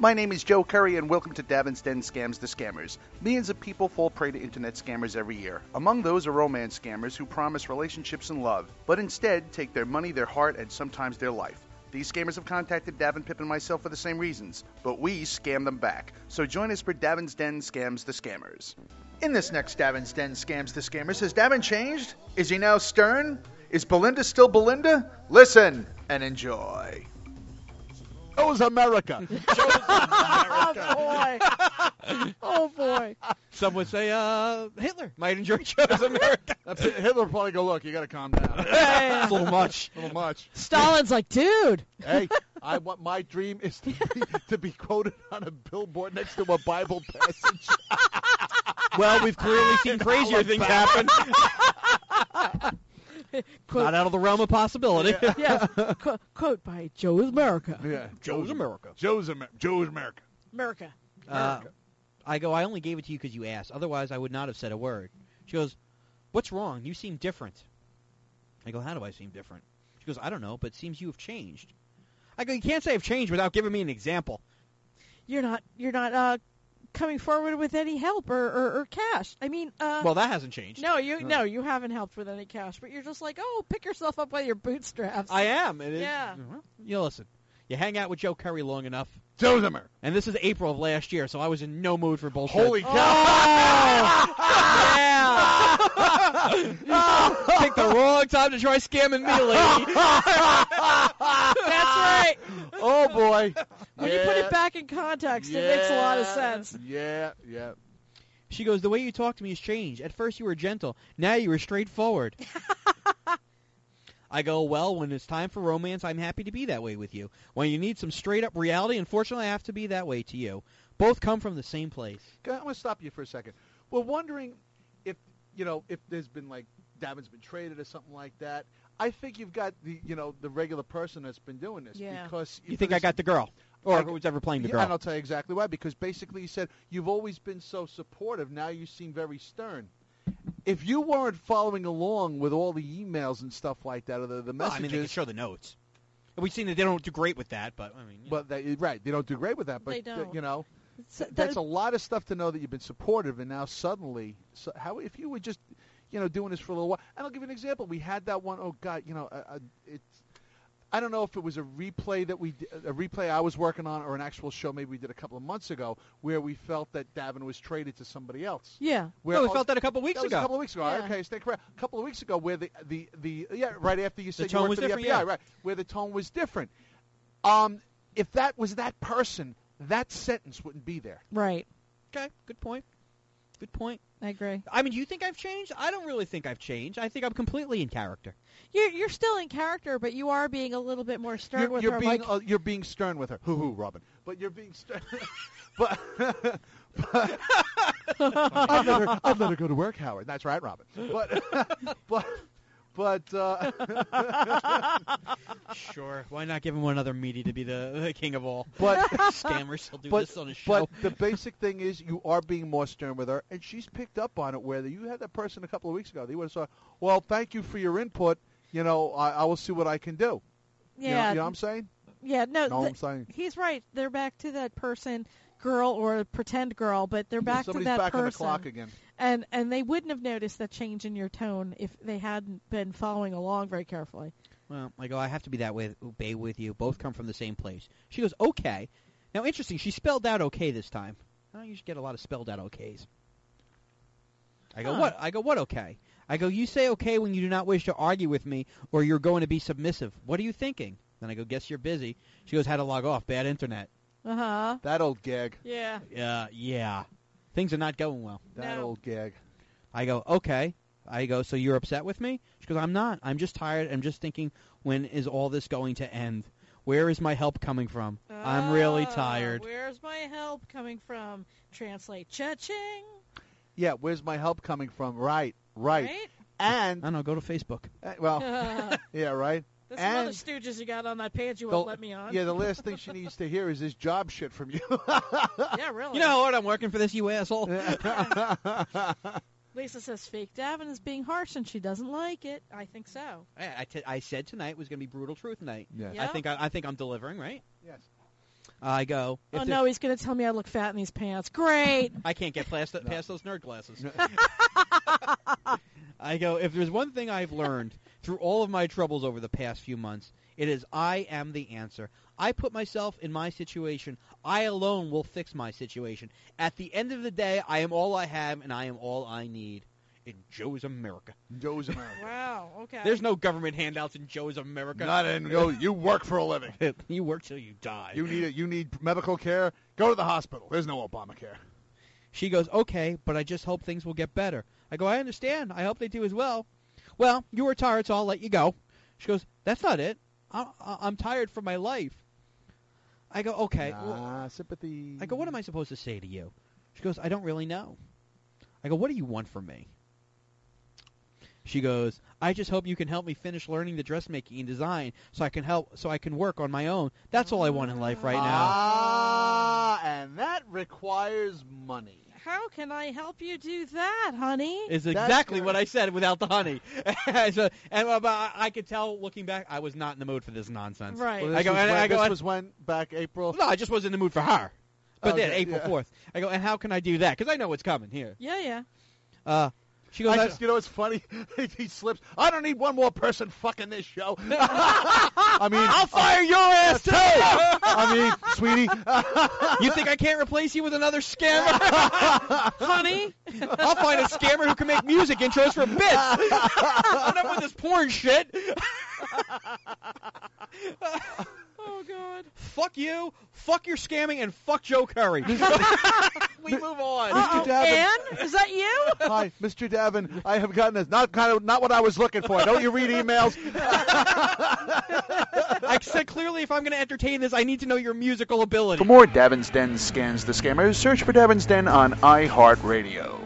My name is Joe Curry, and welcome to Davin's Den Scams the Scammers. Millions of people fall prey to internet scammers every year. Among those are romance scammers who promise relationships and love, but instead take their money, their heart, and sometimes their life. These scammers have contacted Davin, Pip, and myself for the same reasons, but we scam them back. So join us for Davin's Den Scams the Scammers. In this next Davin's Den Scams the Scammers, has Davin changed? Is he now stern? Is Belinda still Belinda? Listen and enjoy. Chose America. Oh, boy. Some would say Hitler might enjoy Chose America. Hitler probably go, look, you got to calm down. It's a little much. A little much. Stalin's like, dude. Hey, my dream is to be quoted on a billboard next to a Bible passage. Well, we've clearly seen crazier things happen. Not out of the realm of possibility. Yeah. Quote by Joe's America. Yeah, Joe's America. Joe's America. America. I go, I only gave it to you because you asked. Otherwise, I would not have said a word. She goes, what's wrong? You seem different. I go, how do I seem different? She goes, I don't know, but it seems you have changed. I go, you can't say I've changed without giving me an example. You're not coming forward with any help or cash. I mean, well, that hasn't changed. No, you haven't helped with any cash, but you're just like, oh, pick yourself up by your bootstraps. I am. It is. Yeah. You listen. You hang out with Joe Curry long enough. Joe's America. And this is April of last year, so I was in no mood for bullshit. Holy cow. Oh, yeah. Picked the wrong time to try scamming me, lady. That's right. Oh, boy. When you put it back in context, it makes a lot of sense. Yeah. She goes, the way you talk to me has changed. At first you were gentle. Now you were straightforward. I go, well, when it's time for romance, I'm happy to be that way with you. When you need some straight-up reality, unfortunately, I have to be that way to you. Both come from the same place. I'm going to stop you for a second. We're wondering if there's been, like, Davin's been traded or something like that. I think you've got the regular person that's been doing this. Yeah. Because You think I got the girl? Or who's ever playing the girl? And I'll tell you exactly why. Because basically you said, you've always been so supportive. Now you seem very stern. If you weren't following along with all the emails and stuff like that, or the messages... Well, I mean, they can show the notes. We've seen that they don't do great with that, but, I mean... But they don't do great with that. But, They don't. That's a lot of stuff to know that you've been supportive, and now suddenly... if you were just, doing this for a little while... And I'll give you an example. We had that one, oh, God, I don't know if it was a replay I was working on, or an actual show maybe we did a couple of months ago, where we felt that Davin was traded to somebody else. Yeah. Where, we felt that a couple of weeks ago. That was a couple of weeks ago. Yeah. Okay, stay correct. A couple of weeks ago, where the right after you said the tone you worked was for the different, FBI, yeah. right, where the tone was different. If that was that person, that sentence wouldn't be there. Right. Okay, good point. Good point. I agree. I mean, do you think I've changed? I don't really think I've changed. I think I'm completely in character. You're still in character, but you are being a little bit more stern with her. You're being stern with her. Hoo, Robin. But you're being stern. but I'd let her go to work, Howard. That's right, Robin. But Sure. Why not give him one other meaty to be the king of all? But scammers, he'll do this on his show. But the basic thing is, you are being more stern with her, and she's picked up on it. Where you had that person a couple of weeks ago, they would have said, "Well, thank you for your input. I will see what I can do." Yeah. You know what I'm saying? Yeah. No. I'm saying. He's right. They're back to that person, girl or pretend girl, but they're back to that Somebody's back person. on the clock again. And they wouldn't have noticed that change in your tone if they hadn't been following along very carefully. Well, I go, I have to be that way with you. Both come from the same place. She goes, okay. Now, interesting, she spelled out okay this time. I don't usually get a lot of spelled out okays. I go, what? I go, what okay? I go, you say okay when you do not wish to argue with me or you're going to be submissive. What are you thinking? Then I go, guess you're busy. She goes, how to log off? Bad internet. Uh-huh. That old gag. Yeah. Yeah. Things are not going well. That old gag. I go, okay. I go, so you're upset with me? She goes, I'm not. I'm just tired. I'm just thinking, when is all this going to end? Where is my help coming from? I'm really tired. Where's my help coming from? Translate. Cha-ching. Yeah, where's my help coming from? Right. And I don't know, go to Facebook. Yeah, right. There's some other stooges you got on that page you won't let me on. Yeah, the last thing she needs to hear is this job shit from you. Yeah, really. You know what? I'm working for this, you asshole. Lisa says fake Davin is being harsh and she doesn't like it. I think so. I said tonight was going to be brutal truth night. Yes. Yeah. I think I'm delivering, right? Yes. I go, if Oh there's- no, he's going to tell me I look fat in these pants. Great. I can't get past those nerd glasses. I go, if there's one thing I've learned through all of my troubles over the past few months, it is I am the answer. I put myself in my situation. I alone will fix my situation. At the end of the day, I am all I have, and I am all I need. In Joe's America. Joe's America. Wow. Okay. There's no government handouts in Joe's America. Not in. Go. You work for a living. You work till you die. You need medical care. Go to the hospital. There's no Obamacare. She goes, okay, but I just hope things will get better. I go, I understand. I hope they do as well. Well, you were tired, so I'll let you go. She goes, that's not it. I'm tired from my life. I go, okay. Sympathy. I go, what am I supposed to say to you? She goes, I don't really know. I go, what do you want from me? She goes, I just hope you can help me finish learning the dressmaking and design so I can work on my own. That's all I want in life right now. And that requires money. How can I help you do that, honey? Is exactly what I said without the honey. I could tell looking back, I was not in the mood for this nonsense. Right. Well, this was when back April. No, I just wasn't in the mood for her. But then Okay, April 4th, I go, and how can I do that? Because I know what's coming here. Yeah. She goes, You know, it's funny. He slips. I don't need one more person fucking this show. I mean, I'll fire your ass too. I mean, sweetie. You think I can't replace you with another scammer? Honey? I'll find a scammer who can make music intros for bits. I'm up with this porn shit. Oh, God. Fuck you, fuck your scamming, and fuck Joe Curry. We move on. Uh-oh. Ann? Is that you? Hi, Mr. Davin. I have gotten this. Not what I was looking for. Don't you read emails? I said clearly if I'm going to entertain this, I need to know your musical ability. For more Davin's Den Scans the Scammers, search for Davin's Den on iHeartRadio.